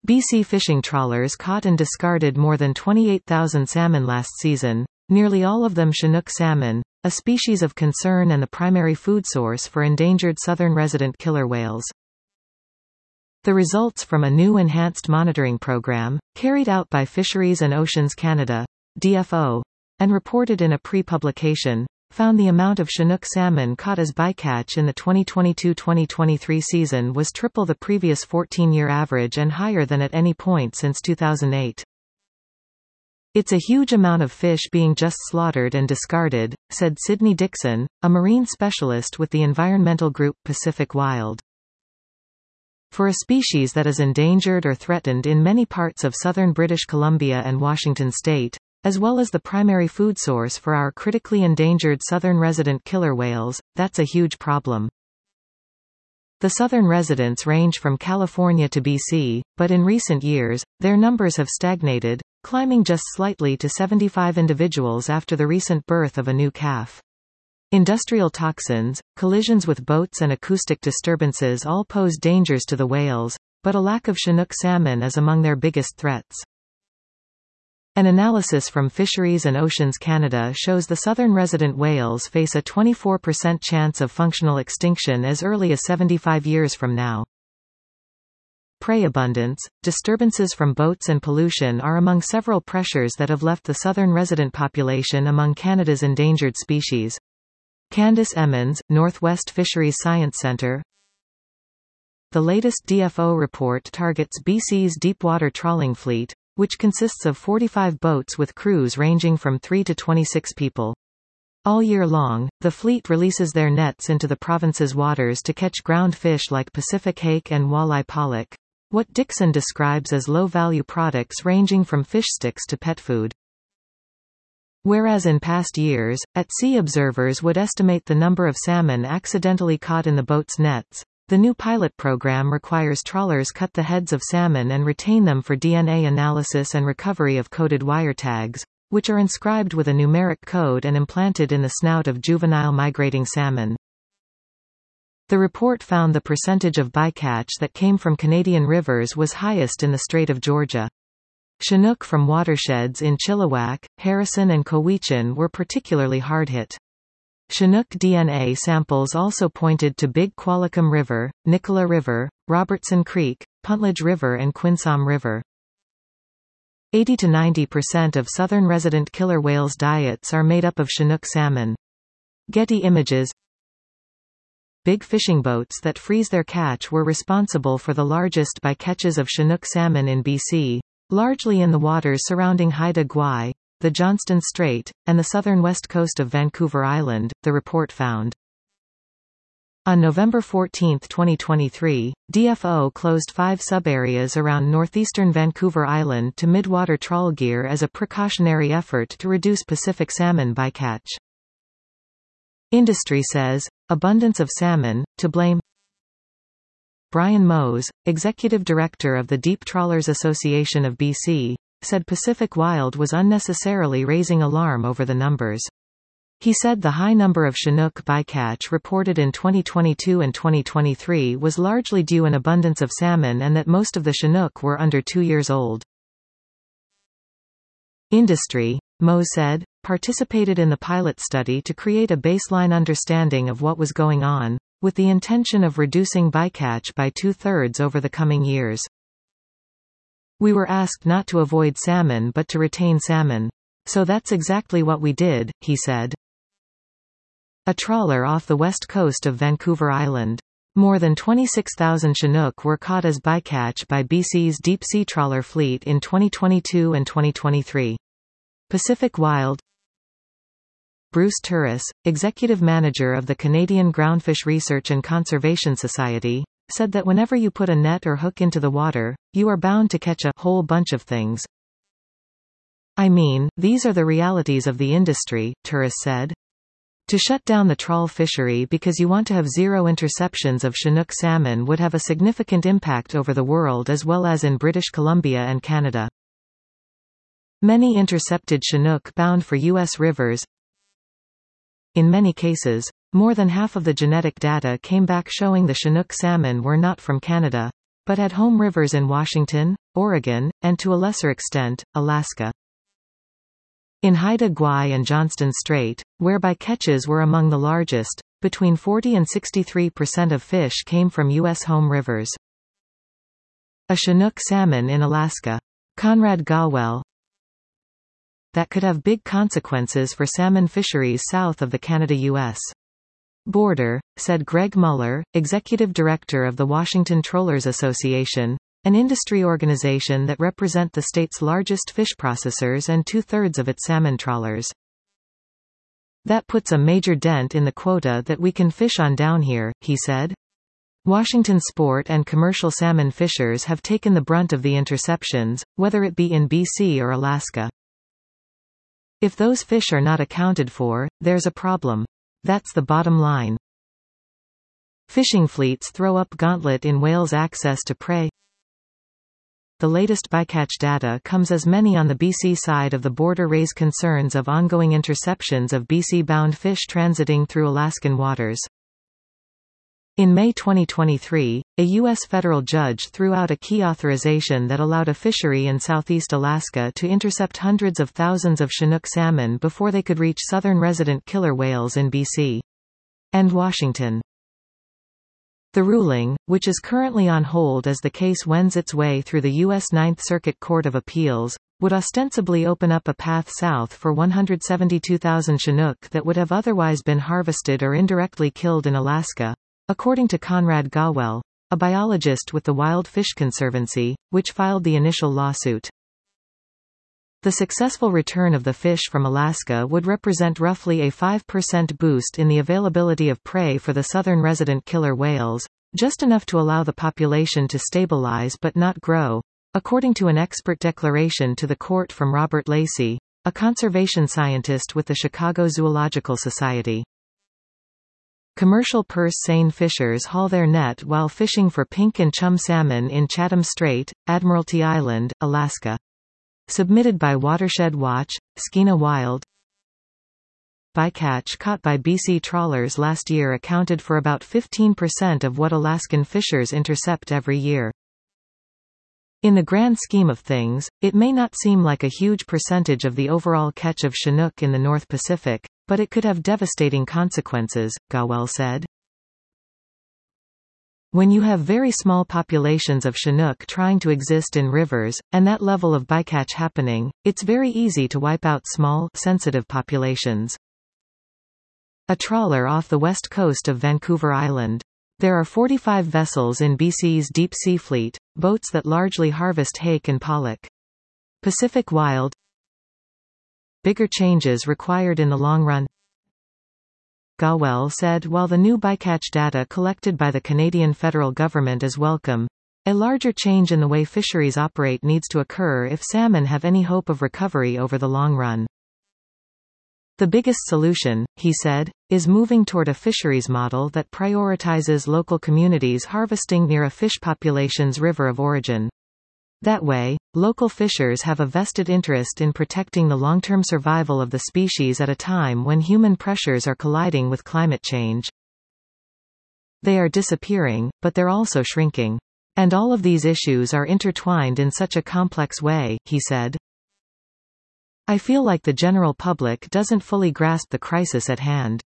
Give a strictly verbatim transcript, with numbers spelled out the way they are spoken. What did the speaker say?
B C fishing trawlers caught and discarded more than twenty-eight thousand salmon last season, nearly all of them Chinook salmon, a species of concern and the primary food source for endangered southern resident killer whales. The results from a new enhanced monitoring program, carried out by Fisheries and Oceans Canada, D F O, and reported in a pre-publication, found the amount of Chinook salmon caught as bycatch in the twenty twenty-two twenty twenty-three season was triple the previous fourteen-year average and higher than at any point since two thousand eight. "It's a huge amount of fish being just slaughtered and discarded," said Sydney Dixon, a marine specialist with the environmental group Pacific Wild. For a species that is endangered or threatened in many parts of southern British Columbia and Washington state, as well as the primary food source for our critically endangered southern resident killer whales, that's a huge problem. The southern residents range from California to B C, but in recent years, their numbers have stagnated, climbing just slightly to seventy-five individuals after the recent birth of a new calf. Industrial toxins, collisions with boats and acoustic disturbances all pose dangers to the whales, but a lack of Chinook salmon is among their biggest threats. An analysis from Fisheries and Oceans Canada shows the southern resident whales face a twenty-four percent chance of functional extinction as early as seventy-five years from now. Prey abundance, disturbances from boats and pollution are among several pressures that have left the southern resident population among Canada's endangered species. Candice Emmons, Northwest Fisheries Science Centre. The latest D F O report targets B C's deepwater trawling fleet, which consists of forty-five boats with crews ranging from three to twenty-six people. All year long, the fleet releases their nets into the province's waters to catch ground fish like Pacific hake and walleye pollock, what Dixon describes as low-value products ranging from fish sticks to pet food. Whereas in past years, at-sea observers would estimate the number of salmon accidentally caught in the boat's nets, the new pilot program requires trawlers cut the heads of salmon and retain them for D N A analysis and recovery of coded wire tags, which are inscribed with a numeric code and implanted in the snout of juvenile migrating salmon. The report found the percentage of bycatch that came from Canadian rivers was highest in the Strait of Georgia. Chinook from watersheds in Chilliwack, Harrison and Cowichan were particularly hard hit. Chinook D N A samples also pointed to Big Qualicum River, Nicola River, Robertson Creek, Puntledge River and Quinsam River. eighty to ninety percent of southern resident killer whales' diets are made up of Chinook salmon. Getty Images. Big fishing boats that freeze their catch were responsible for the largest bycatches of Chinook salmon in B C, largely in the waters surrounding Haida Gwaii, the Johnston Strait, and the southern west coast of Vancouver Island, the report found. On November fourteenth twenty twenty-three, D F O closed five subareas around northeastern Vancouver Island to midwater trawl gear as a precautionary effort to reduce Pacific salmon bycatch. Industry says, abundance of salmon, to blame. Brian Mose, executive director of the Deep Trawlers Association of B C, said Pacific Wild was unnecessarily raising alarm over the numbers. He said the high number of Chinook bycatch reported in twenty twenty-two and twenty twenty-three was largely due an abundance of salmon and that most of the Chinook were under two years old. Industry, Mose said, participated in the pilot study to create a baseline understanding of what was going on, with the intention of reducing bycatch by two-thirds over the coming years. We were asked not to avoid salmon but to retain salmon. So that's exactly what we did, he said. A trawler off the west coast of Vancouver Island. More than twenty-six thousand Chinook were caught as bycatch by B C's deep-sea trawler fleet in twenty twenty-two and twenty twenty-three. Pacific Wild. Bruce Turris, executive manager of the Canadian Groundfish Research and Conservation Society, said that whenever you put a net or hook into the water, you are bound to catch a whole bunch of things. I mean, these are the realities of the industry, Turris said. To shut down the trawl fishery because you want to have zero interceptions of Chinook salmon would have a significant impact over the world as well as in British Columbia and Canada. Many intercepted Chinook bound for U S rivers. In many cases, more than half of the genetic data came back showing the Chinook salmon were not from Canada. but had home rivers in Washington, Oregon, and to a lesser extent, Alaska. In Haida Gwaii and Johnston Strait, where bycatches were among the largest, between forty and sixty-three percent of fish came from U S home rivers. A Chinook salmon in Alaska. Conrad Gawel. That could have big consequences for salmon fisheries south of the Canada-U S border, said Greg Muller, executive director of the Washington Trollers Association, an industry organization that represent the state's largest fish processors and two-thirds of its salmon trawlers. That puts a major dent in the quota that we can fish on down here, he said. Washington sport and commercial salmon fishers have taken the brunt of the interceptions, whether it be in B C or Alaska. If those fish are not accounted for, there's a problem. That's the bottom line. Fishing fleets throw up gauntlet in whales' access to prey. The latest bycatch data comes as many on the B C side of the border raise concerns of ongoing interceptions of B C-bound fish transiting through Alaskan waters. In May twenty twenty-three, a U S federal judge threw out a key authorization that allowed a fishery in southeast Alaska to intercept hundreds of thousands of Chinook salmon before they could reach southern resident killer whales in B C and Washington. The ruling, which is currently on hold as the case wends its way through the U S Ninth Circuit Court of Appeals, would ostensibly open up a path south for one hundred seventy-two thousand Chinook that would have otherwise been harvested or indirectly killed in Alaska, according to Conrad Gawel, a biologist with the Wild Fish Conservancy, which filed the initial lawsuit. The successful return of the fish from Alaska would represent roughly a five percent boost in the availability of prey for the southern resident killer whales, just enough to allow the population to stabilize but not grow, according to an expert declaration to the court from Robert Lacey, a conservation scientist with the Chicago Zoological Society. Commercial purse seine fishers haul their net while fishing for pink and chum salmon in Chatham Strait, Admiralty Island, Alaska. Submitted by Watershed Watch, Skeena Wild. Bycatch caught by B C trawlers last year accounted for about fifteen percent of what Alaskan fishers intercept every year. In the grand scheme of things, it may not seem like a huge percentage of the overall catch of Chinook in the North Pacific, but it could have devastating consequences, Gawel said. When you have very small populations of Chinook trying to exist in rivers, and that level of bycatch happening, it's very easy to wipe out small, sensitive populations. A trawler off the west coast of Vancouver Island. There are forty-five vessels in B C's Deep Sea Fleet, boats that largely harvest hake and pollock. Pacific Wild. Bigger changes required in the long run. Gawel said while the new bycatch data collected by the Canadian federal government is welcome, a larger change in the way fisheries operate needs to occur if salmon have any hope of recovery over the long run. The biggest solution, he said, is moving toward a fisheries model that prioritizes local communities harvesting near a fish population's river of origin. That way, local fishers have a vested interest in protecting the long-term survival of the species at a time when human pressures are colliding with climate change. They are disappearing, but they're also shrinking. And all of these issues are intertwined in such a complex way, he said. I feel like the general public doesn't fully grasp the crisis at hand.